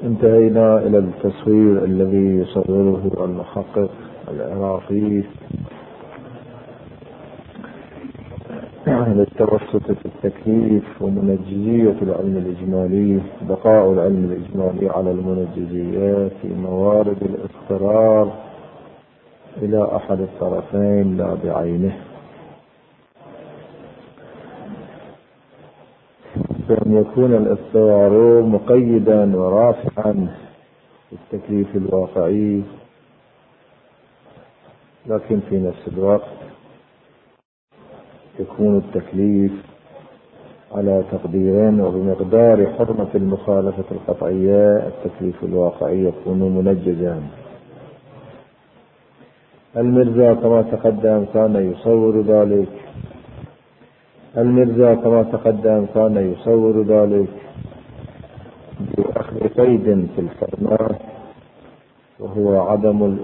انتهينا إلى التصوير الذي يصوره المحقق العراقي للتوسط في التكليف ومنجزية العلم الإجمالي، بقاء العلم الإجمالي على المنجزيات في موارد الاضطرار إلى أحد الطرفين لا بعينه، بأن يكون الاضطرار مقيدا ورافعا في التكليف الواقعي، لكن في نفس الوقت يكون التكليف على تقديرين، وبمقدار حرمة المخالفة القطعية التكليف الواقعي يكون منجزا. المرزا كما تقدم كان يصور ذلك بأخذ قيد في الحرمة، وهو عدم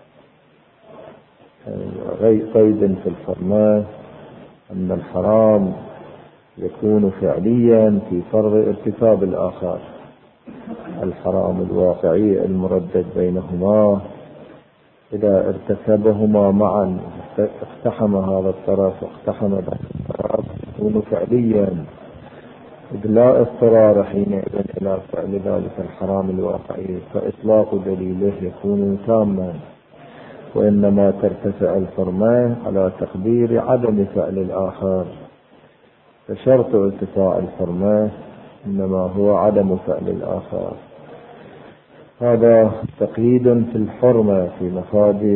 قيد في الحرمة أن الحرام يكون فعليا في فرض ارتكاب الآخر. الحرام الواقعي المردد بينهما إذا ارتكبهما معا اقتحم هذا الطرف واقتحم ذاك الطرف يكون فعليا، إذ لا اضطرار حينئذ إلى فعل ذلك الحرام الواقعي، فإطلاق دليله يكون تاما، وإنما ترتفع الحرمة على تقدير عدم فعل الآخر، فشرط ارتفاع الحرمة إنما هو عدم فعل الآخر. هذا تقييد في الحرمة في مفاد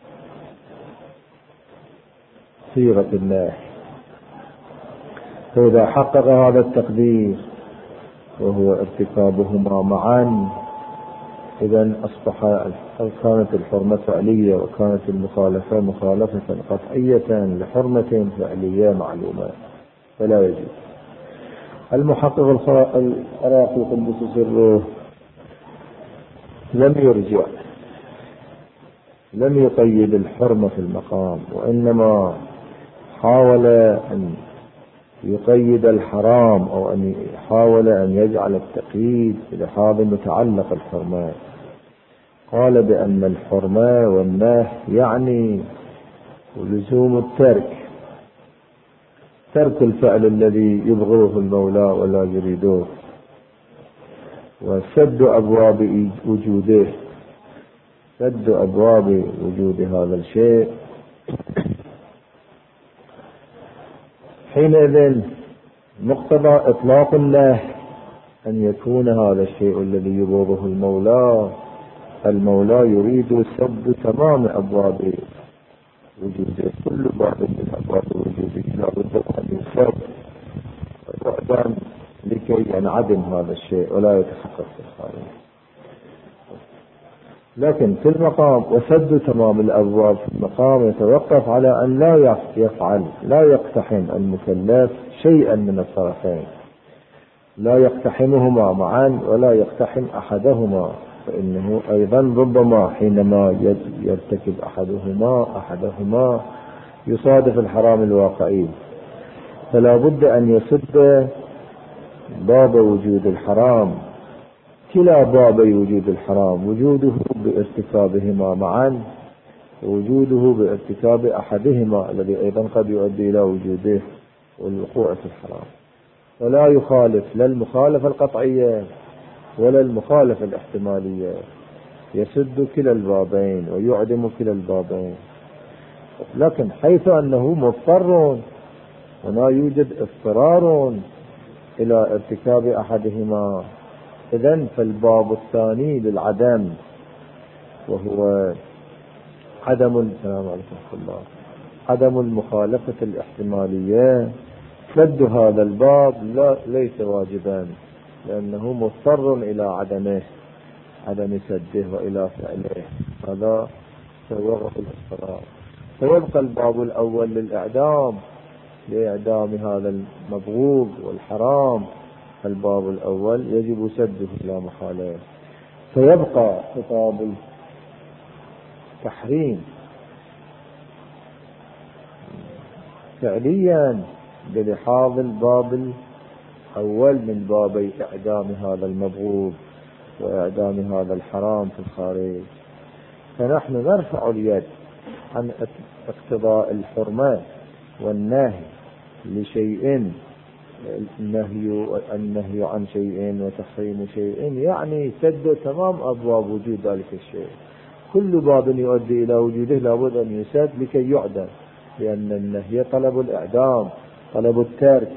صيغة النهي، فإذا حقق هذا التقدير وهو ارتكابهما معا، إذن كانت الحرمة فعلية وكانت المخالفة مخالفة قطعية لحرمة فعلية معلومة، فلا يجوز. المحقق العراقي قدس سره لم يقيد الحرمة في المقام، وإنما حاول أن يقيد الحرام، أو أن يحاول أن يجعل التقييد بلحاظ متعلق الحرمة. قال بأن الحرمة والنهي يعني لزوم ترك الفعل الذي يبغضه المولى ولا يريده، وسد أبواب وجود هذا الشيء. حينئذ مقتضى إطلاق الله أن يكون هذا الشيء الذي يبغضه المولى يريد سد تمام أبواب وجوده، كل باب من أبواب وجوده لا بد أن يسد ويعدم لكي ينعدم هذا الشيء ولا يتحقق في الخارج. لكن في المقام وسد تمام الأبواب في المقام يتوقف على أن لا يقتحم المكلف شيئا من الطرفين، لا يقتحمهما معا ولا يقتحم أحدهما، فإنه أيضا ربما حينما يرتكب أحدهما يصادف الحرام الواقعي، فلا بد أن يسد باب وجود الحرام، كلا بابي وجود الحرام، وجوده بارتكابهما معا ووجوده بارتكاب أحدهما الذي أيضا قد يؤدي إلى وجوده والوقوع في الحرام، ولا يخالف لا المخالفة القطعية ولا المخالفة الاحتمالية، يسد كلا البابين ويعدم كلا البابين. لكن حيث أنه مضطر ولا يوجد اضطرار إلى ارتكاب أحدهما، إذن فالباب الثاني للعدم وهو عدم المخالفة الاحتمالية، سد هذا الباب ليس واجبا، لأنه مضطر إلى عدم سده وإلى فعله، هذا سوغ الاضطرار. فيبقى الباب الأول لإعدام هذا المبغوض والحرام، الباب الأول يجب سده لا محالة. فيبقى خطاب التحريم فعليا بلحاظ الباب الأول من بابي إعدام هذا المبغوض وإعدام إعدام هذا الحرام في الخارج. فنحن نرفع اليد عن اقتضاء الحرمة والنهي لشيء، النهي عن شيء وتحريم شيء، يعني سد تمام أبواب وجود ذلك الشيء. كل باب يؤدي إلى وجوده لابد أن يسد لكي يعدم، لأن النهي طلب الإعدام، طلب الترك،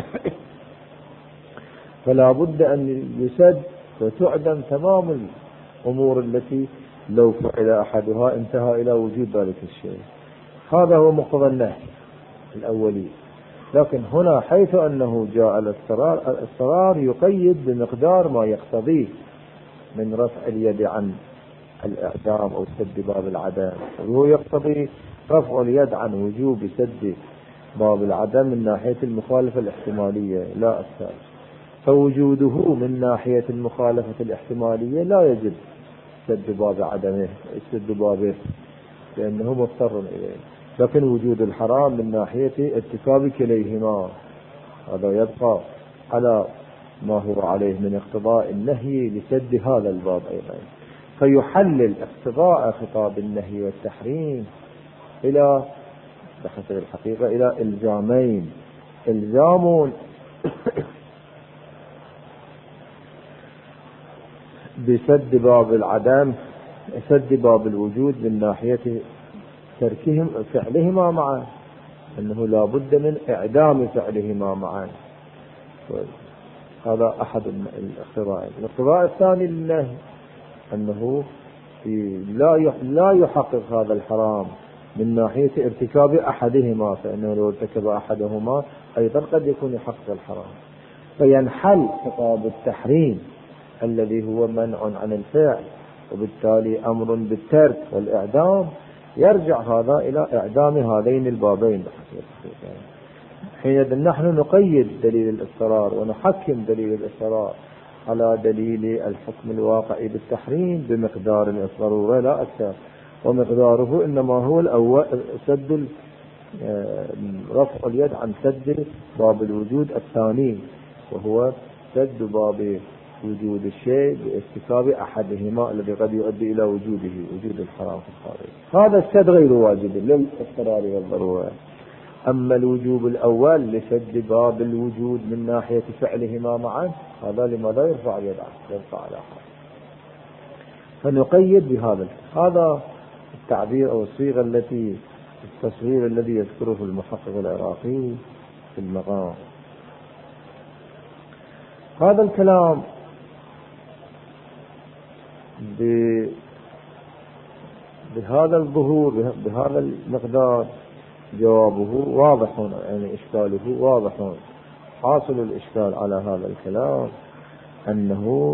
فلا بد أن يسد وتعدم تمام الأمور التي لو فعل أحدها انتهى إلى وجود ذلك الشيء. هذا هو مقتضى النهي الأولي. لكن هنا حيث أنه جاء الاضطرار يقيد بمقدار ما يقتضيه من رفع اليد عن الإعدام أو سد باب العدم، وهو يقتضي رفع اليد عن وجوب سد باب العدم من ناحية المخالفة الاحتمالية لا أكثر. فوجوده من ناحية المخالفة الاحتمالية لا يجب سد باب عدمه، سد بابه، لأنه مضطر إليه. لكن وجود الحرام من ناحية ارتكاب كليهما هذا يبقى على ما هو عليه من اقتضاء النهي لسد هذا الباب أيضا. فيحلل اقتضاء خطاب النهي والتحريم إلى بحسب الحقيقة إلى إلزامين: إلزام بسد باب العدم، سد باب الوجود من ناحية تركهم فعلهما معا، أنه لا بد من إعدام فعلهما معا. هذا أحد الاقتضاء. الاقتضاء الثاني للنهي أنه لا يحقق هذا الحرام من ناحية ارتكاب أحدهما، فإنه لو ارتكب أحدهما أيضا قد يكون يحقق الحرام. فينحل خطاب التحريم الذي هو منع عن الفعل، وبالتالي أمر بالترك والإعدام، يرجع هذا إلى إعدام هذين البابين. حينئذ نحن نقيد دليل الاضطرار ونحكم دليل الاضطرار على دليل الحكم الواقعي بالتحريم بمقدار الضرورة لا أكثر، ومقداره إنما هو الأول سد رفع اليد عن سد باب الوجود الثاني، وهو سد باب وجود الشيء بارتكاب أحدهما الذي قد يؤدي إلى وجوده، وجود الحرام في الخارج. هذا السد غير واجب للاضطرار والضرورة. أما الوجوب الأول لسد باب الوجود من ناحية فعلهما معا، هذا لماذا يرفع اليد عنه؟ يرفع على حال. فنقيد بهذا. هذا التعبير أو الصيغة التي التصوير الذي يذكره المحقق العراقي في المقام. هذا الكلام بهذا الظهور بهذا المقدار جوابه واضح، يعني إشكاله واضح. حاصل الإشكال على هذا الكلام أنه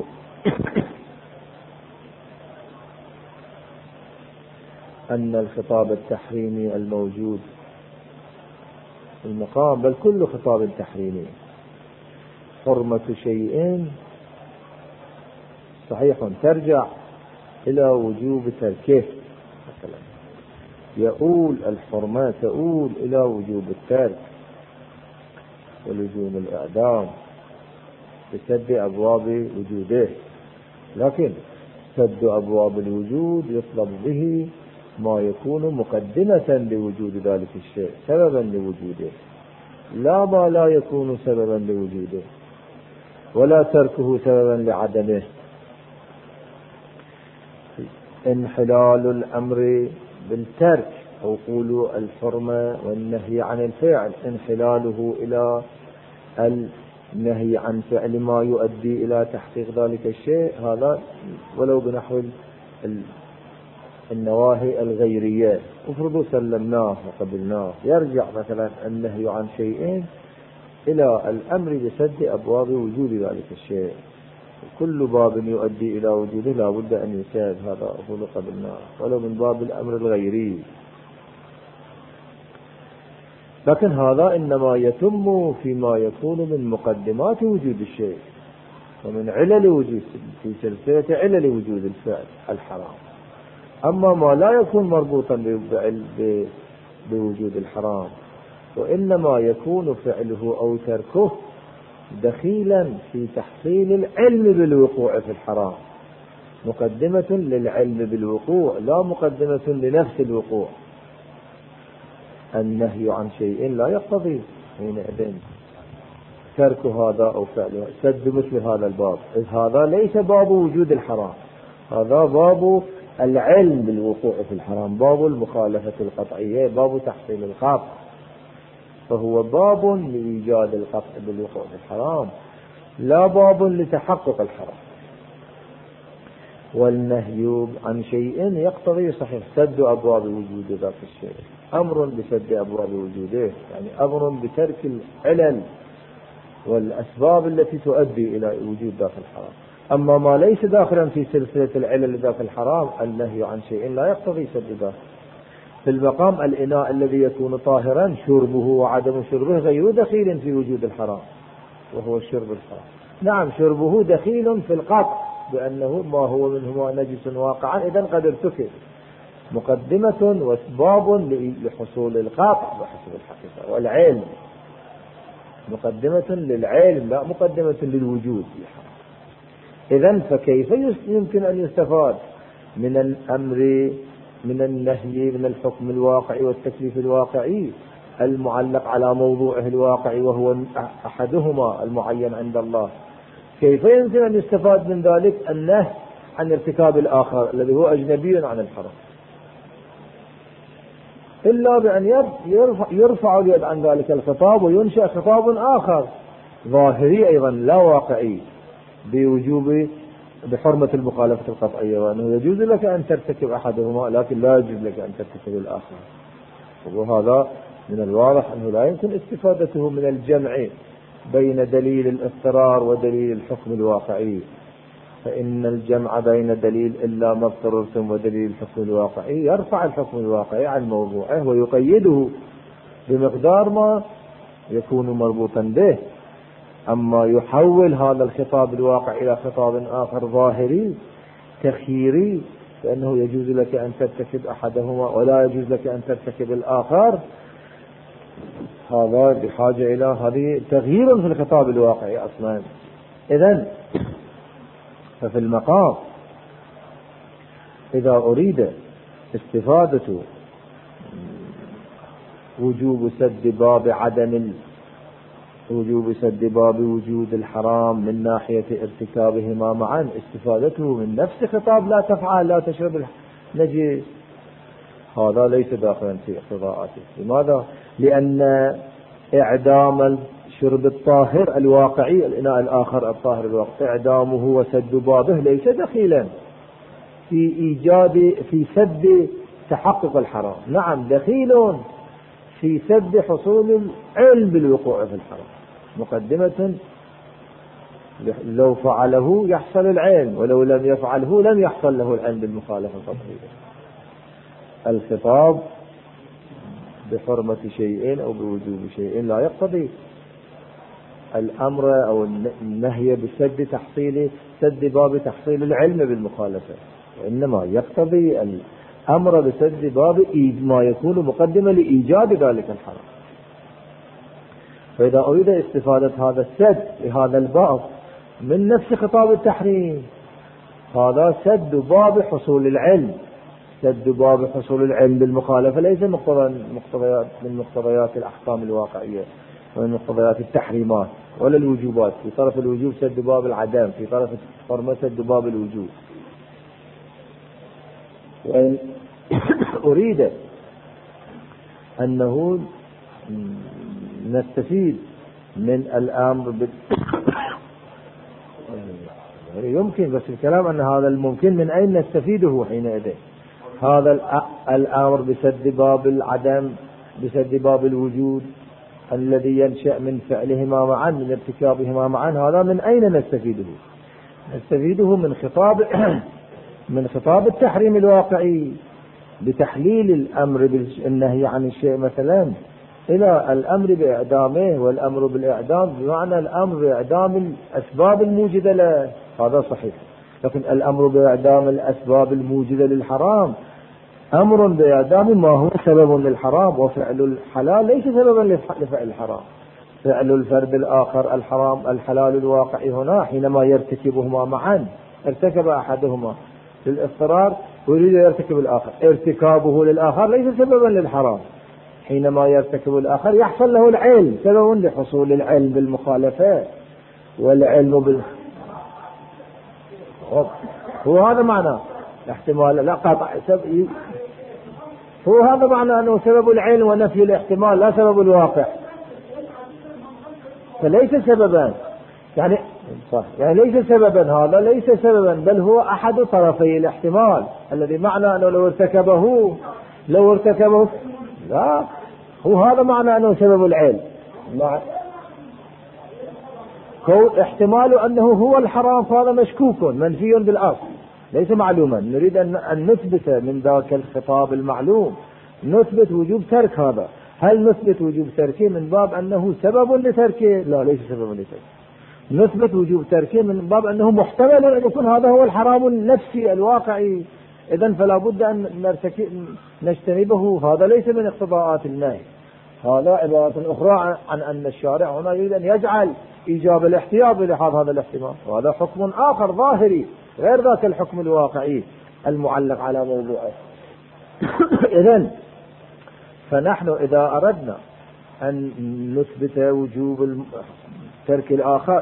أن الخطاب التحريمي الموجود في المقام، بل كل خطاب تحريمي، حرمة شيء صحيح ترجع إلى وجوب تركه. مثلا يقول الحرمة تقول إلى وجوب الترك ولزوم الإعدام بسد أبواب وجوده، لكن سد أبواب الوجود يطلب به ما يكون مقدمة لوجود ذلك الشيء، سببا لوجوده، لا ما لا يكون سببا لوجوده، ولا تركه سببا لعدمه. انحلال الأمر بالترك أو قولوا الحرمة والنهي عن الفعل، انحلاله إلى النهي عن فعل ما يؤدي إلى تحقيق ذلك الشيء، هذا ولو بنحو النواهي الغيرية، افرضوا سلمناه وقبلناه، يرجع مثلا النهي عن شيء إلى الأمر بسد أبواب وجود ذلك الشيء. كل باب يؤدي إلى وجوده لا بد أن يساد، هذا أقول قبلناه ولو من باب الأمر الغيري. لكن هذا إنما يتم فيما يكون من مقدمات وجود الشيء ومن علل وجود، في سلسلة علل وجود الفعل الحرام. أما ما لا يكون مربوطا بوجود الحرام، وإنما يكون فعله أو تركه دخيلا في تحصيل العلم بالوقوع في الحرام، مقدمة للعلم بالوقوع لا مقدمة لنفس الوقوع. النهي عن شيء لا يقتضي حينئذ ترك هذا أو فعله، سد مثل هذا الباب، إذ هذا ليس باب وجود الحرام، هذا باب العلم بالوقوع في الحرام، باب المخالفة القطعية، باب تحصيل القطع، فهو باب لإيجاد القطع بالوقوع في الحرام لا باب لتحقق الحرام. والنهي عن شيء يقتضي صحيح سد أبواب وجود ذاك الشيء، أمر بسد أبواب وجوده، يعني أمر بترك العلل والأسباب التي تؤدي إلى وجود ذاك الحرام. أما ما ليس داخلا في سلسلة العلل ذاك الحرام النهي عن شيء لا يقتضي سد ذاك. في المقام الإناء الذي يكون طاهرا شربه وعدم شربه غير دخيل في وجود الحرام، وهو الشرب الحرام. نعم شربه دخيل في القطع بأنه ما هو منهما نجس واقعا إذن قد ارتكب، مقدمة واسباب لحصول القطع بحسب الحقيقة. والعلم مقدمة للعلم لا مقدمة للوجود. إذن فكيف يمكن أن يستفاد من الأمر من النهي من الحكم الواقعي والتكليف الواقعي المعلق على موضوعه الواقعي وهو أحدهما المعين عند الله، كيف يمكن أن يستفاد من ذلك النهي عن ارتكاب الآخر الذي هو أجنبي عن الحرام، إلا بأن يرفع اليد عن ذلك الخطاب وينشأ خطاب آخر ظاهري أيضا لا واقعي بوجوب بحرمة المخالفة القطعية، وأنه يجوز لك أن ترتكب أحدهما لكن لا يجوز لك أن ترتكب الآخر. وهذا من الواضح أنه لا يمكن استفادته من الجمع بين دليل الاضطرار ودليل الحكم الواقعي، فإن الجمع بين دليل إلا ما اضطررتم ودليل الحكم الواقعي يرفع الحكم الواقعي عن موضوعه ويقيده بمقدار ما يكون مربوطا به. أما يحول هذا الخطاب الواقع إلى خطاب آخر ظاهري تخييري فإنه يجوز لك أن ترتكب أحدهما ولا يجوز لك أن ترتكب الآخر، هذا بحاجة إلى هذه تغيير في الخطاب الواقعي أصلا. إذن ففي المقام إذا أريد استفادة وجوب سد باب وجود الحرام من ناحية ارتكابهما معا، استفادته من نفس خطاب لا تفعل لا تشرب النجس، هذا ليس داخلا في اقتضاءاته. لماذا؟ لأن إعدام شرب الطاهر الواقعي الإناء الآخر الطاهر الواقعي إعدامه وسد بابه ليس دخيلا في سد تحقق الحرام. نعم دخيل في سد حصول العلم بالوقوع في الحرام، مقدمة لو فعله يحصل العلم ولو لم يفعله لم يحصل له العلم بالمخالفة القطعية. الخطاب بحرمة شيء أو بوجوب شيء لا يقتضي الأمر أو النهي بسد باب تحصيل العلم بالمخالفة، وإنما يقتضي الأمر بسد باب ما يكون مقدمة لإيجاد ذلك الحرام. فإذا أريد استفادة هذا السد لهذا الباب من نفس خطاب التحريم، هذا سد باب حصول العلم، سد باب حصول العلم بالمخالفة ليس من مقتضيات الأحكام الواقعية ومن مقتضيات التحريمات ولا الوجوبات. في طرف الوجوب سد باب العدم، في طرف الحرمة سد باب الوجوب. وإن أريد أنه نستفيد من الأمر يمكن، بس الكلام أن هذا الممكن من أين نستفيده حينئذ؟ هذا الأمر بسد باب العدم بسد باب الوجود الذي ينشأ من فعلهما معا من ارتكابهما معا، هذا من أين نستفيده؟ نستفيده من خطاب التحريم الواقعي بتحليل الأمر بالنهي عن الشيء مثلا إلى الأمر بإعدامه، والأمر بالإعدام بمعنى الأمر بإعدام الأسباب الموجدة له، هذا صحيح. لكن الأمر بإعدام الأسباب الموجدة للحرام أمر بإعدام ما هو سبب للحرام، وفعل الحلال ليس سببا لفعل الحرام. فعل الفرد الآخر الحرام الحلال الواقعي هنا حينما يرتكبهما معا، ارتكب أحدهما للاضطرار ويريد يرتكب الآخر، ارتكابه للآخر ليس سببا للحرام. حينما يرتكب الآخر يحصل له العلم، سبب لحصول العلم بالمخالفة والعلم هو هذا معنى الاحتمال، لا قطع هو هذا معنى أنه سبب العلم ونفي الاحتمال لا سبب الواقع، فليس سببا يعني صح، يعني ليس سببا، هذا ليس سببا بل هو أحد طرفي الاحتمال الذي معنى أنه لو ارتكبه لا، هو هذا معنى أنه سبب العلم، كون احتمال أنه هو الحرام فهذا مشكوك منفي بالأصل ليس معلوما. نريد أن نثبت من ذاك الخطاب المعلوم نثبت وجوب ترك هذا. هل نثبت وجوب تركه من باب أنه سبب لتركه؟ لا، ليس سبب لتركه. نثبت وجوب تركه من باب أنه محتمل أن يكون هذا هو الحرام النفسي الواقعي، إذن فلا بد أن نجتنبه. هذا ليس من اقتضاءات النهي، هذا عبارة أخرى عن أن الشارع هنا يريد أن يجعل إيجاب الاحتياط بلحاظ هذا الاحتمال، وهذا حكم آخر ظاهري غير ذاك الحكم الواقعي المعلق على موضوعه. إذن فنحن إذا أردنا أن نثبت وجوب ترك الآخر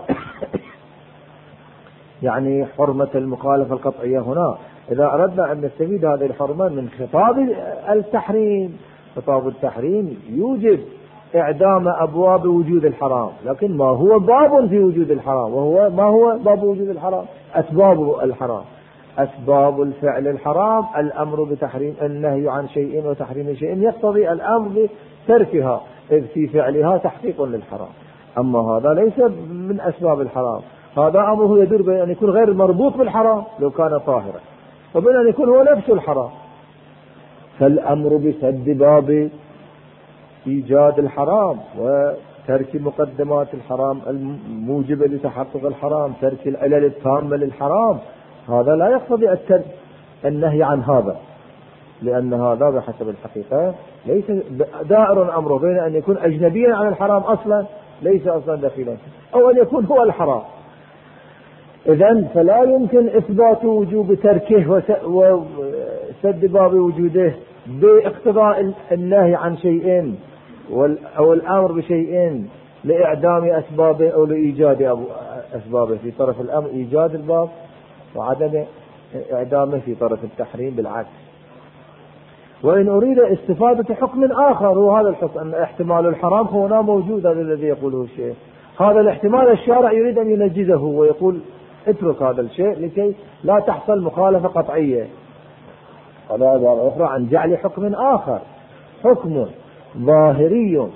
يعني حرمة المخالفة القطعية، هنا إذا أردنا أن نستفيد هذه الحرمة من خطاب التحريم، خطاب التحريم يوجب إعدام أبواب وجود الحرام، لكن ما هو باب في وجود الحرام؟ وهو ما هو باب وجود الحرام؟ أسباب الحرام، أسباب الفعل الحرام، الأمر بتحريم، النهي عن شيء وتحريم شيء يقتضي الأمر بتركها، إذ في فعلها تحقيق للحرام. أما هذا ليس من أسباب الحرام، هذا أمره يدور بين أن يكون غير مربوط بالحرام لو كان طاهرا، وبين أن يكون هو نفس الحرام. فالأمر بسد باب إيجاد الحرام وترك مقدمات الحرام الموجبة لتحقق الحرام، ترك العلل التامة للحرام، هذا لا يقتضي النهي عن هذا، لأن هذا بحسب الحقيقة ليس دائر أمره بين أن يكون أجنبيا عن الحرام أصلا، ليس أصلا داخلا، أو أن يكون هو الحرام. إذن فلا يمكن إثبات وجوب تركه وسد باب وجوده باقتضاء النهي عن شيء أو الأمر بشيء لإعدام أسبابه أو لإيجاد أسبابه. في طرف الأمر إيجاد الباب وعدم إعدامه في طرف التحريم بالعكس. وإن أريد استفادة حكم آخر، هو هذا الحكم أن احتمال الحرام هنا موجود، هذا الذي يقوله الشيء، هذا الاحتمال الشارع يريد أن ينجزه ويقول اترك هذا الشيء لكي لا تحصل مخالفة قطعية. هذا عبارة أخرى عن جعل حكم آخر، حكم ظاهري،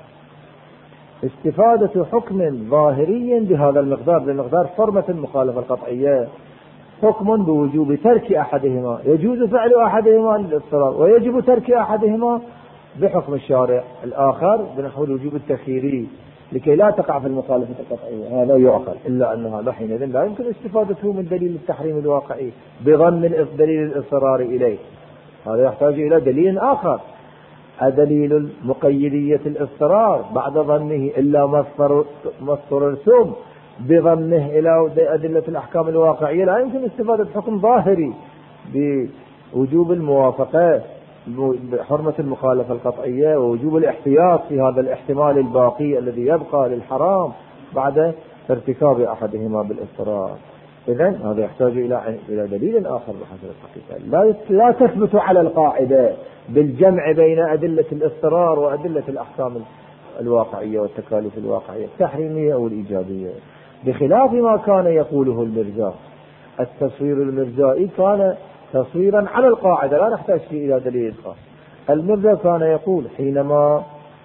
استفادة حكم ظاهري بهذا المقدار، بمقدار حرمة المخالفة القطعية، حكم بوجوب ترك أحدهما، يجوز فعل أحدهما للاضطرار ويجب ترك أحدهما بحكم الشارع الآخر بنحو الوجوب التخييري لكي لا تقع في المخالفة القطعية. هذا يؤخذ، إلا أن هذا حينئذ لا يمكن استفادته من دليل التحريم الواقعي بضم دليل الإصرار إليه، هذا يحتاج إلى دليل آخر، دليل مقيدية الاضطرار بعد ظنه إلا ما اضطررتم بضمه إلى أدلة الأحكام الواقعية. لا يمكن استفادة حكم ظاهري بوجوب الموافقة بحرمة المخالفة القطعية ووجوب الاحتياط في هذا الاحتمال الباقي الذي يبقى للحرام بعد ارتكاب أحدهما بالاضطرار. إذن هذا يحتاج إلى دليل آخر بحسب الحقيقة. لا تثبت على القاعدة بالجمع بين أدلة الاضطرار وأدلة الأحكام الواقعية والتكاليف الواقعية التحريمية أو الإيجابية، بخلاف ما كان يقوله المرجاء. التصوير المرجائي كان تصويرا على القاعدة لا نحتاج فيه إلى دليل خاص. المرجاء كان يقول حينما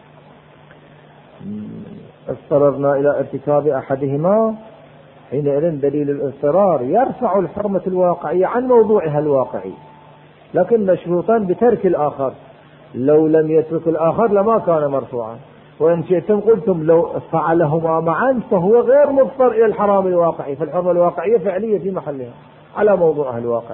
اضطررنا إلى ارتكاب أحدهما حينئذ دليل الاضطرار يرفع الحرمة الواقعية عن موضوعها الواقعي، لكن مشروطا بترك الآخر، لو لم يترك الآخر لما كان مرفوعا. وإن شئتم قلتم لو فعلهما معا فهو غير مضطر إلى الحرام الواقعي، فالحرمة الواقعية فعلية في محلها على موضوعها الواقعي.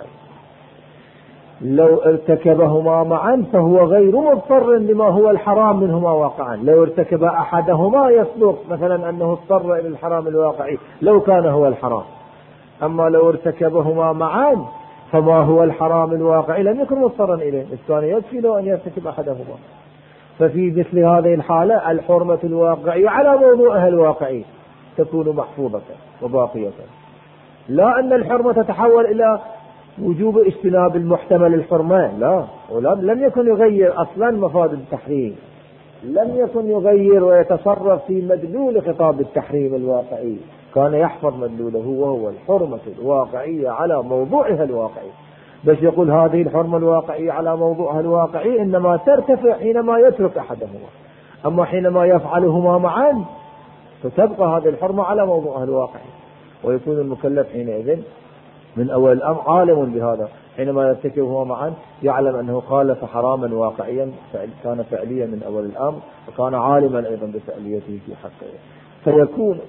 لو ارتكبهما معا فهو غير مضطر لما هو الحرام منهما واقعا. لو ارتكب أحدهما يصدق مثلا أنه اضطر إلى الحرام الواقعي لو كان هو الحرام، أما لو ارتكبهما معا فما هو الحرام الواقعي لم يكن مضطرا إليه، إذ كان يكفي له أن يرتكب أحدهما. ففي مثل هذه الحالة الحرمة الواقعية على موضوعها الواقعي تكون محفوظة وباقية، لا أن الحرمة تتحول إلى وجوب اجتناب المحتمل الحرمة، لا، لم يكن يغير أصلا مفاد التحريم، لم يكن يغير ويتصرف في مدلول خطاب التحريم الواقعي، كان يحفظ مدلوله وهو الحرمة الواقعية على موضوعها الواقعي. بس يقول هذه الحرمة الواقعية على موضوعها الواقعي إنما ترتفع حينما يترك أحدهما، أما حينما يفعلهما معا فتبقى هذه الحرمة على موضوعها الواقعي، ويكون المكلف حينئذ من أول الأمر عالم بهذا، حينما يرتكبهما معا يعلم أنه خالف حراما واقعيا كان فعليا من أول الأمر، وكان عالما أيضا بفعليته في حقه، فيكون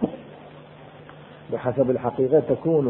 بحسب الحقيقة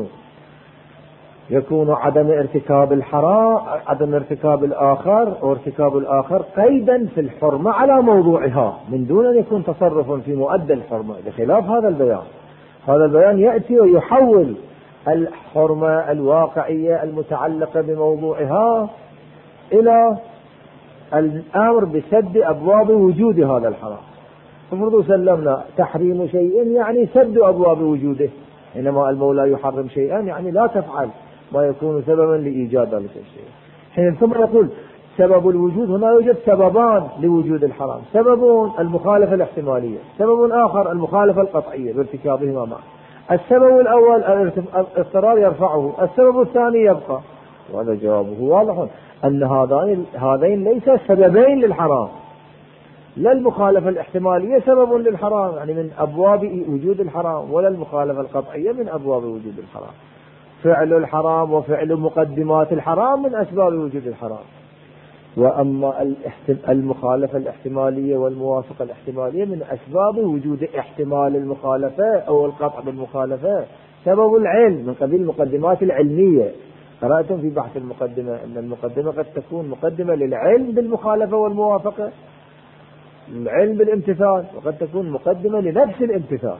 يكون عدم ارتكاب الحرام، عدم ارتكاب الآخر أو ارتكاب الآخر قيدا في الحرمة على موضوعها من دون أن يكون تصرف في مؤدى الحرمة، بخلاف هذا البيان. هذا البيان يأتي ويحول الحرمة الواقعية المتعلقة بموضوعها إلى الأمر بسد أبواب وجود هذا الحرام. ففرضوا سلمنا تحريم شيء يعني سد أبواب وجوده، إنما المولى يحرم شيئا يعني لا تفعل ما يكون سببا لإيجاد ذلك الشيء. حين ثم يقول سبب الوجود، هنا يوجد سببان لوجود الحرام، سبب المخالفة الاحتمالية، سبب آخر المخالفة القطعية بارتكابهما معا. السبب الأول الاضطرار يرفعه، السبب الثاني يبقى، وهذا جوابه واضح أن هذين ليس سببين للحرام، لا المخالفة الاحتمالية سبب للحرام يعني من أبواب وجود الحرام، ولا المخالفة القطعية من أبواب وجود الحرام. فعل الحرام وفعل مقدمات الحرام من أسباب وجود الحرام، وأما المخالفة الاحتمالية والموافقة الاحتمالية من أسباب وجود احتمال المخالفة أو القطع بالمخالفة. سبب العلم من قبيل المقدمات العلمية، قرأتم في بحث المقدمة أن المقدمة قد تكون مقدمة للعلم بالمخالفة والموافقة، العلم بالامتثال، وقد تكون مقدمة لنفس الامتثال.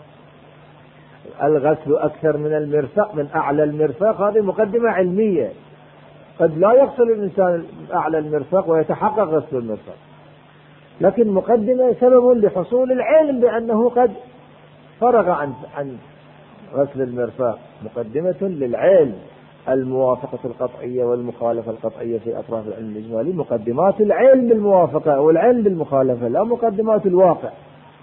الغسل أكثر من المرفق من أعلى المرفق، هذه مقدمة علمية، قد لا يغسل الإنسان أعلى المرفق ويتحقق غسل المرفق، لكن مقدمة سبب لحصول العلم بأنه قد فرغ عن غسل المرفق، مقدمة للعلم. الموافقة القطعية والمخالفة القطعية في أطراف العلم الإجمالي مقدمات العلم بالموافقة أو العلم بالمخالفة، لا مقدمات الواقع.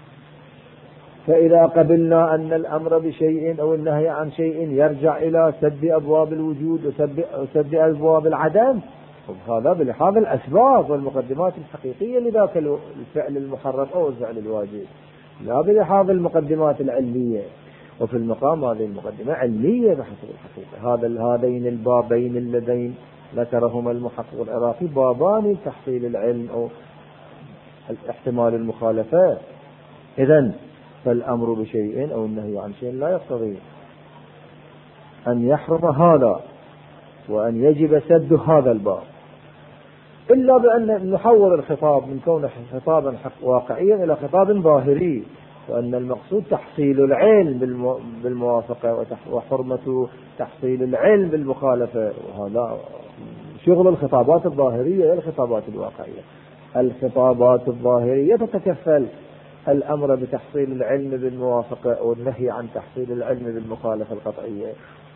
فإذا قبلنا أن الأمر بشيء أو النهي عن شيء يرجع إلى سد أبواب الوجود وسد أبواب العدم، هذا بلحاظ الأسباب والمقدمات الحقيقية لذاك الفعل المحرم أو الفعل الواجب، لا بلحاظ المقدمات العلمية. وفي المقام هذه المقدمة علمية بحسب الحقيقة. هذين البابين اللذين ذكرهما المحقق العراقي بابان تحصيل العلم أو احتمال المخالفة. إذن فالأمر بشيء أو النهي عن شيء لا يقتضي أن يحرم هذا وأن يجب سد هذا الباب، إلا بأن نحول الخطاب من كونه خطابا واقعيا إلى خطاب ظاهري، وأن المقصود تحصيل العلم بالموافقة وحرمة تحصيل العلم بالمخالفة، وهذا شغل الخطابات الظاهرية والخطابات الواقعية. الخطابات الظاهرية تتكفل الأمر بتحصيل العلم بالموافقة والنهي عن تحصيل العلم بالمخالفة القطعية.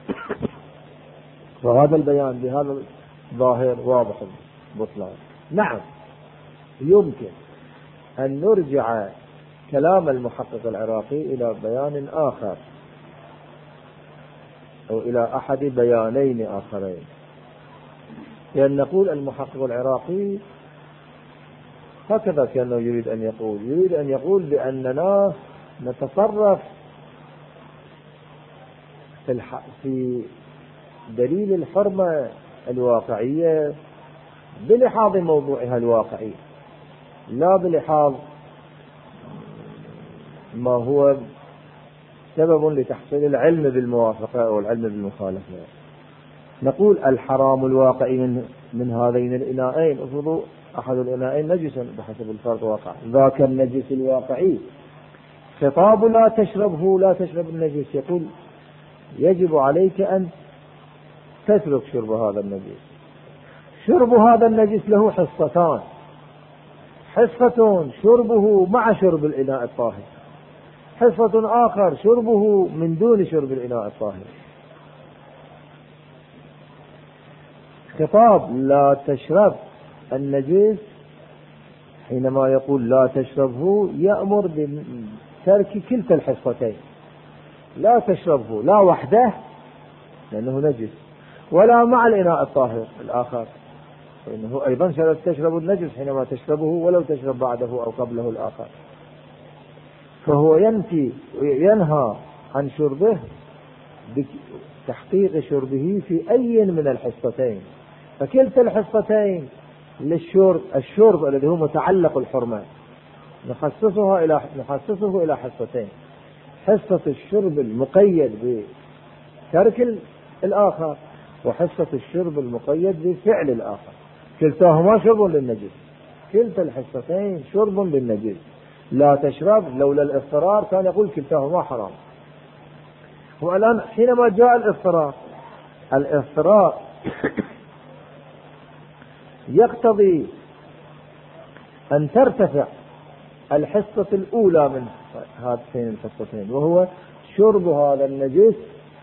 وهذا البيان بهذا الظاهر واضح بطلان. نعم، يمكن أن نرجع كلام المحقق العراقي إلى بيان آخر أو إلى أحد بيانين آخرين، لأن نقول المحقق العراقي هكذا كأنه يريد أن يقول بأننا نتصرف في دليل الحرمة الواقعية بلحاظ موضوعها الواقعي، لا بلحاظ ما هو سبب لتحصيل العلم بالموافقة أو العلم بالمخالفة. نقول الحرام الواقعي من هذين الإناءين، افرضوا أحد الإناءين نجسا بحسب الفرق واقع، ذاك النجس الواقعي خطاب لا تشرب النجس، يقول يجب عليك أن تترك شرب هذا النجس. شرب هذا النجس له حصتان: حصة شربه مع شرب الإناء الطاهر، حصة آخر شربه من دون شرب الإناء الطاهر. خطاب لا تشرب النجس حينما يقول لا تشربه يأمر بترك كلتا الحصتين، لا تشربه لا وحده لأنه نجس، ولا مع الإناء الطاهر الآخر، فإنه أيضا تشرب النجس حينما تشربه ولو تشرب بعده أو قبله الآخر. فهو ينهى عن شربه بتحقيق شربه في أي من الحصتين، فكلتا الحصتين الشرب الذي هو متعلق الحرمة نخصصه إلى حصتين: حصة الشرب المقيد بترك الآخر، وحصة الشرب المقيد بفعل الآخر. كلتاهما شرب للنجس، كلتا الحصتين شرب للنجس. لا تشرب لولا الاضطرار كان يقول كلتاهما حرام. والآن حينما جاء الاضطرار يقتضي أن ترتفع الحصة الأولى من هاتين الحصتين، وهو شرب هذا النجس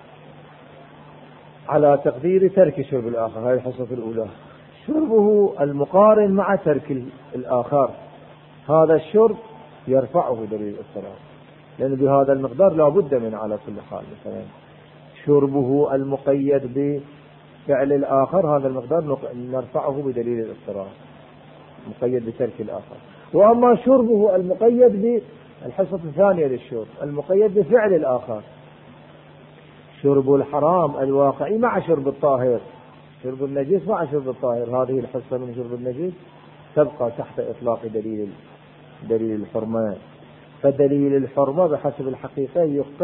على تقدير ترك شرب الآخر. هذه الحصة الأولى، شربه المقارن مع ترك الآخر، هذا الشرب يرفعه دليل الاضطرار، لأن بهذا المقدار لا بد من على كل حال. مثلا شربه المقيد بفعل الآخر هذا المقدار نرفعه بدليل الاضطرار، مقيد بترك الآخر. وأما شربه المقيد بالحصة الثانية للشرب المقيد بفعل الآخر، شرب الحرام الواقعي مع شرب الطاهر، شرب النجس مع شرب الطاهر، هذه الحصة من شرب النجس تبقى تحت إطلاق دليل الحرمة. فدليل الحرمة بحسب الحقيقة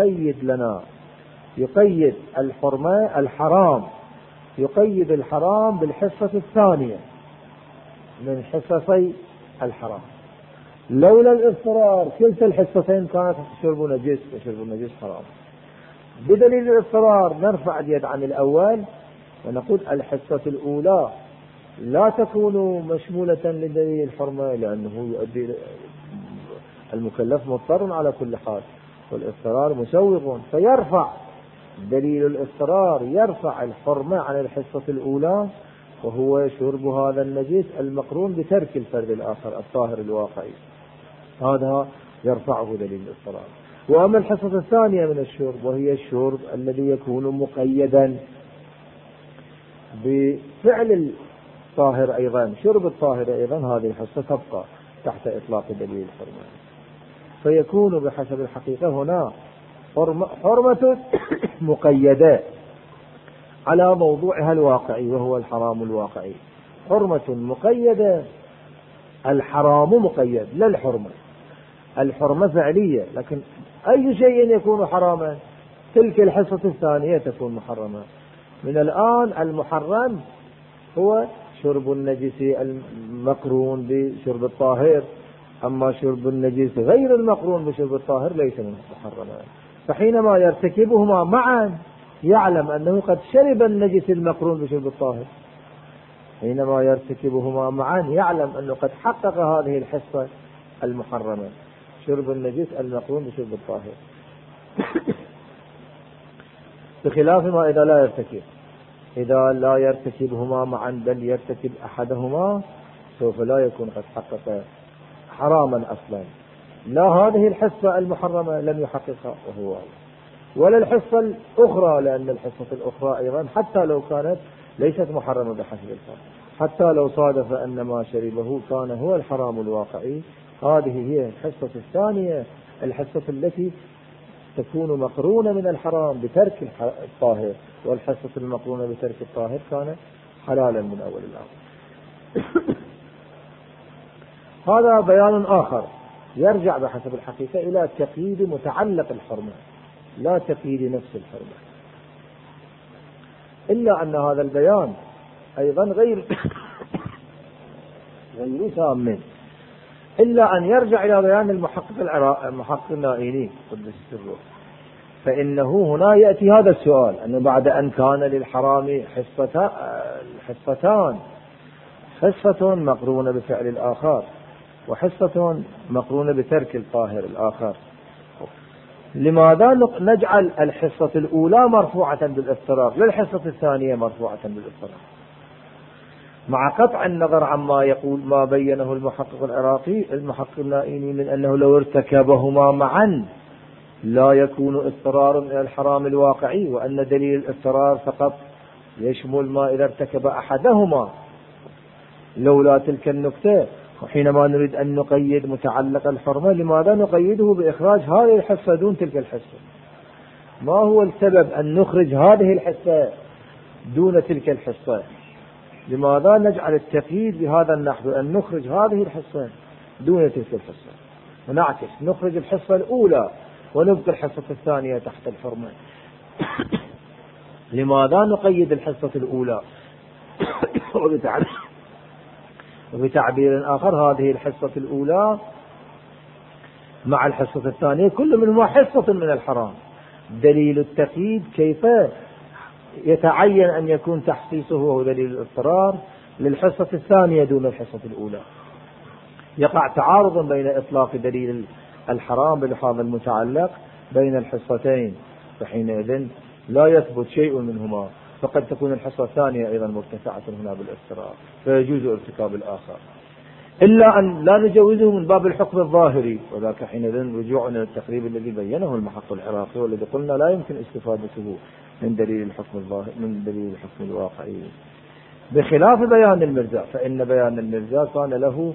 يقيد الحرمة الحرام، يقيد الحرام بالحصة الثانية من حصصي الحرام. لولا الاضطرار كلتا الحصتين كانت شرب نجس وشرب النجس حرام. بدليل الاضطرار نرفع اليد عن الأول ونقول الحصة الأولى لا تكون مشمولة لدليل الحرمة، لأنه يؤدي المكلف مضطر على كل حال، والاضطرار مسوغ، فيرفع دليل الاضطرار يرفع الحرمة عن الحصة الأولى، وهو شرب هذا النجس المقرون بترك الفرد الآخر الطاهر الواقعي، هذا يرفعه دليل الاضطرار. وأما الحصة الثانية من الشرب وهي الشرب الذي يكون مقيدا بفعل الطاهر أيضا، شرب الطاهر أيضا، هذه الحصة تبقى تحت إطلاق دليل الحرمة. فيكون بحسب الحقيقة هنا حرمة مقيدة على موضوعها الواقعي وهو الحرام الواقعي، حرمة مقيدة، الحرام مقيد لا الحرمة فعلية، لكن أي شيء يكون حراما تلك الحصة الثانية تكون محرمة. من الآن المحرم هو شرب النجس المقرون بشرب الطاهر، أما شرب النجس غير المقرون بشرب الطاهر ليس محرما. فحينما يرتكبهما معا يعلم أنه قد شرب النجس المقرون بشرب الطاهر، حينما يرتكبهما معا يعلم أنه قد حقق هذه الحصة المحرمة، شرب النجس المقرون بشرب الطاهر. بخلاف ما إذا لا يرتكبهما معا بل يرتكب أحدهما سوف لا يكون قد حقق حراما أصلا، لا هذه الحصة المحرمة لم يحققها وهو، ولا الحصة الأخرى، لأن الحصة الأخرى أيضا حتى لو كانت ليست محرمة بحسب الفرق، حتى لو صادف أن ما شربه كان هو الحرام الواقعي، هذه هي الحصة الثانية، الحصة التي تكون مقرونة من الحرام بترك الطاهر، والحصة المقرونة بترك الطاهر كان حلالا من أول الأمر. هذا بيان آخر يرجع بحسب الحقيقة إلى تقييد متعلق الحرمة لا تقييد نفس الحرمة، إلا أن هذا البيان أيضا غير تام، إلا أن يرجع إلى بيان المحقق النائيني قدس سره، فإنه هنا يأتي هذا السؤال، أنه بعد أن كان للحرام حصتان، حصة مقرونة بفعل الآخر وحصة مقرونة بترك الطاهر الآخر، لماذا نجعل الحصة الأولى مرفوعة بالاضطرار للحصة الثانية مرفوعة بالاضطرار؟ مع قطع النظر عما يقول ما بينه المحقق العراقي المحقق النائيني من أنه لو ارتكبهما معا لا يكون اضطرار إلى الحرام الواقعي، وأن دليل الاضطرار فقط يشمل ما إذا ارتكب أحدهما. لولا تلك النكتة، وحينما نريد أن نقيد متعلق الحرمة لماذا نقيده بإخراج هذه الحصة دون تلك الحصة؟ ما هو السبب أن نخرج هذه الحصة دون تلك الحصة؟ لماذا نجعل التقييد بهذا النحو، أن نخرج هذه الحصة دون تلك الحصة، ونعكس نخرج الحصة الأولى ونبقى الحصة الثانية تحت الحرمة؟ لماذا نقيد الحصة الأولى وبتعبير آخر هذه الحصة الأولى مع الحصة الثانية كل منهما حصة من الحرام؟ دليل التقييد كيف يتعين أن يكون تحسيسه هو دليل الاضطرار للحصة الثانية دون الحصة الأولى؟ يقع تعارض بين إطلاق دليل الحرام بلحاظ المتعلق بين الحصتين، فحينئذ لا يثبت شيء منهما، فقد تكون الحصة الثانية أيضا مرتفعة هنا بالاضطرار فيجوز ارتكاب الآخر، إلا أن لا نجوزه من باب الحكم الظاهري، وذاك حينئذ رجوعنا للتقريب الذي بينه المحقق العراقي والذي قلنا لا يمكن استفادته من دليل الحكم الظاهر من دليل الحكم الواقعي، بخلاف بيان المرزا. فإن بيان المرزا كان له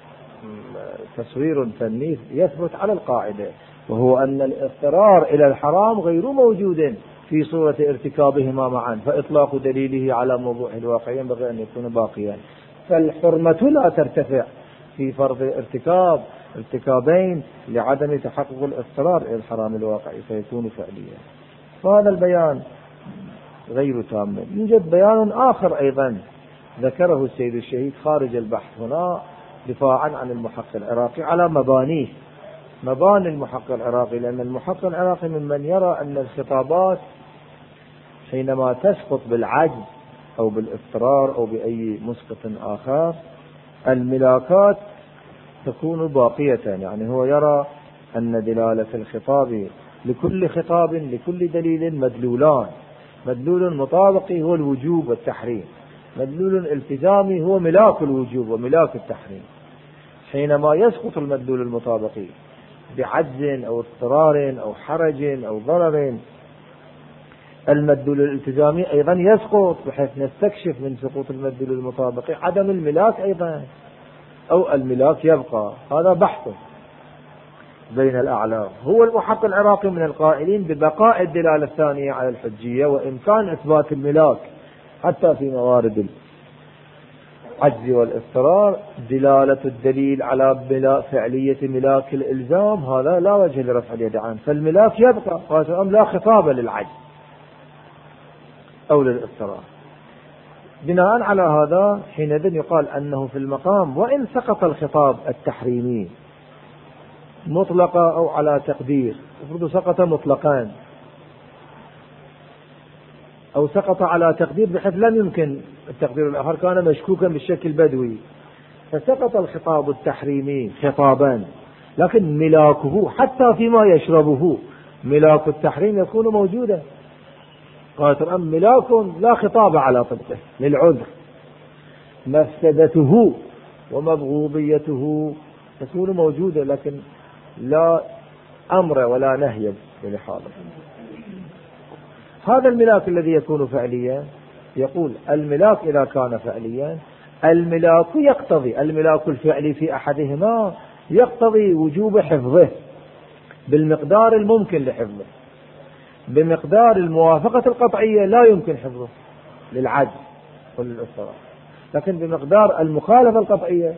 تصوير فني يثبت على القاعدة، وهو أن الاضطرار إلى الحرام غير موجود في صورة ارتكابهما معا، فإطلاق دليله على موضوع الواقع ينبغي أن يكون باقيا. فالحرمة لا ترتفع في فرض ارتكابين لعدم تحقق الاضطرار إلى الحرام الواقعي فيكون فعليا. فهذا البيان غير تام. يوجد بيان آخر أيضا ذكره السيد الشهيد خارج البحث هنا دفاعا عن المحقق العراقي على مباني المحقق العراقي، لأن المحقق العراقي ممن يرى أن الخطابات حينما تسقط بالعجز أو بالاضطرار أو بأي مسقط آخر الملاكات تكون باقية. يعني هو يرى أن دلالة الخطاب لكل خطاب لكل دليل مدلولان، مدلول مطابقي هو الوجوب والتحريم، مدلول التزامي هو ملاك الوجوب وملاك التحريم. حينما يسقط المدلول المطابقي بعجز أو اضطرار أو حرج أو ضرر المدلول الالتزامي أيضا يسقط، بحيث نستكشف من سقوط المدلول المطابقي عدم الملاك أيضا أو الملاك يبقى. هذا بحث بين الأعلام. هو المحقق العراقي من القائلين ببقاء الدلالة الثانية على الحجية وإمكان إثبات الملاك حتى في موارد العجز والاضطرار. دلالة الدليل على فعلية ملاك الإلزام هذا لا وجه لرفع اليد عنه، فالملاك يبقى، لا خطاب للعجز أو للاضطرار. بناء على هذا حينئذ يقال أنه في المقام وإن سقط الخطاب التحريمي مطلقا أو على تقدير، افرضوا سقط مطلقان أو سقط على تقدير بحيث لم يمكن التقدير الآخر، كان مشكوكا بالشكل البدوي، فسقط الخطاب التحريمي خطابا، لكن ملاكه حتى فيما يشربه ملاك التحريم يكون موجودا. قالت الأم ملاك لا خطاب على طبقه للعذر، مفسدته ومبغوضيته تكون موجودة لكن لا أمر ولا نهي لحاله. هذا الملاك الذي يكون فعليا، يقول الملاك إذا كان فعليا الملاك يقتضي، الملاك الفعلي في أحدهما يقتضي وجوب حفظه بالمقدار الممكن لحفظه، بمقدار الموافقة القطعية لا يمكن حفظه للعجز وللاضطرار، لكن بمقدار المخالفة القطعية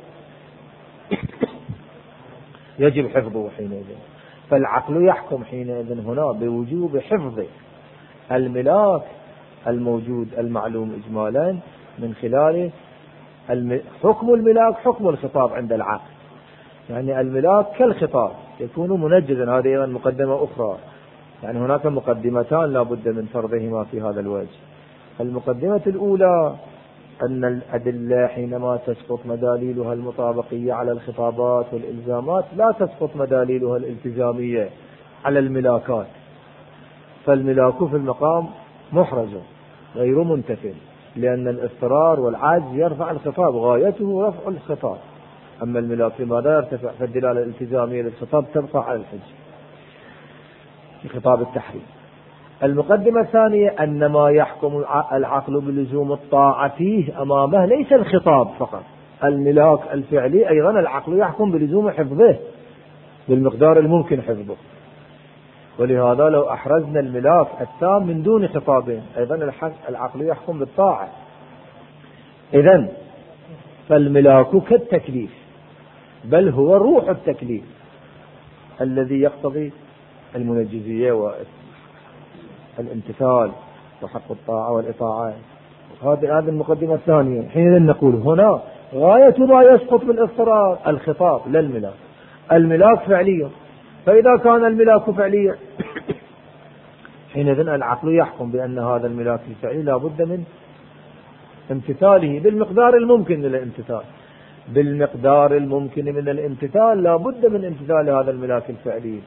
يجب حفظه حينئذ. فالعقل يحكم حينئذ هنا بوجوب حفظ الملاك الموجود المعلوم إجمالا من خلال حكم الملاك حكم الخطاب عند العقل، يعني الملاك كالخطاب يكون منجزا. هذه أيضا مقدمة أخرى، يعني هناك مقدمتان لا بد من فرضهما في هذا الوجه. المقدمة الأولى أن الأدلة حينما تسقط مداليلها المطابقية على الخطابات والإلزامات لا تسقط مداليلها الالتزامية على الملاكات، فالملاك في المقام محرز غير منتفل، لأن الاضطرار والعجز يرفع الخطاب، غايته رفع الخطاب. أما الملاك لماذا يرتفع؟ فالدلالة الالتزامية للخطاب تبقى على الحج في خطاب التحريم. المقدمة الثانية أن ما يحكم العقل بلزوم الطاعة فيه أمامه ليس الخطاب فقط، الملاك الفعلي أيضا العقل يحكم بلزوم حفظه بالمقدار الممكن حفظه. ولهذا لو أحرزنا الملاك التام من دون خطاب أيضا العقل يحكم بالطاعة. إذن فالملاك كالتكليف، بل هو روح التكليف الذي يقتضي المنجزية والامتثال وحق الطاعة والإطاعة. هذه المقدمة الثانية. حين نقول هنا غاية ما يسقط بالاضطرار الخطاب لا الملاك، الملاك فعليا، فإذا كان الملاك فعليا حينئذ العقل يحكم بأن هذا الملاك الفعلي لا بد من امتثاله بالمقدار الممكن للامتثال، بالمقدار الممكن من الامتثال لا بد من امتثال هذا الملاك الفعلي.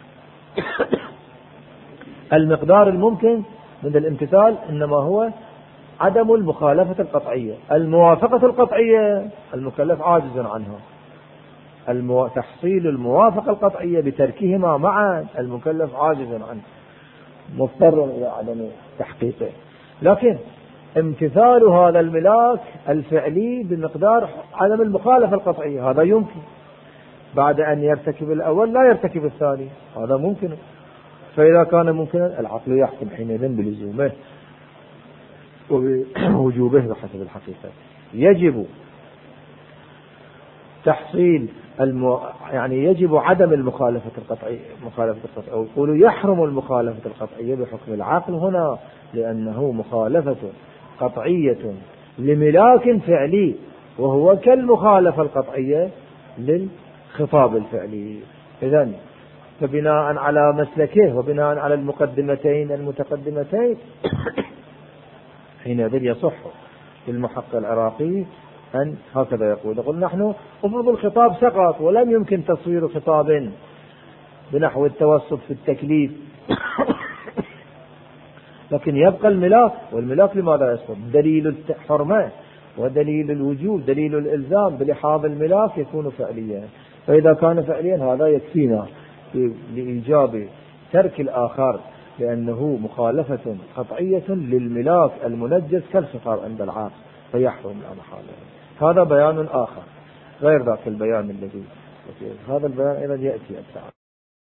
المقدار الممكن من الامتثال إنما هو عدم المخالفة القطعية. الموافقة القطعية المكلف عاجز عنها، تحصيل الموافقة القطعية بتركهما معا المكلف عاجز عنه، مضطر إلى عدم تحقيقه. لكن امتثال هذا الملاك الفعلي بمقدار عدم المخالفة القطعية هذا يمكن، بعد أن يرتكب الأول لا يرتكب الثاني، هذا ممكن. فإذا كان ممكنا العقل يحكم حينئذ بلزومه ووجوبه بحسب الحقيقة. يجب تحصيل يعني يجب عدم المخالفة القطعية، أو يقولوا يحرم المخالفة القطعية بحكم العقل هنا، لأنه مخالفة قطعية لملاك فعلي وهو كالمخالفة القطعية للخطاب الفعلي. إذن فبناء على مسلكه وبناء على المقدمتين المتقدمتين حينئذ يصح للمحقق العراقي أن هكذا يقول نحن أفرض الخطاب سقط ولم يمكن تصوير خطاب بنحو التوسط في التكليف لكن يبقى الملاك، والملاك لماذا يسقط؟ دليل الحرمة ودليل الوجوب دليل الإلزام بلحاظ الملاك يكون فعليا، فإذا كان فعليا هذا يكفينا لإيجاب ترك الآخر، لأنه مخالفة قطعية للملاك المنجز كالخطاب عند العاقل فيحرم لا محالة. هذا بيان آخر غير ذاك البيان الذي هذا البيان أيضا يأتي التعالى.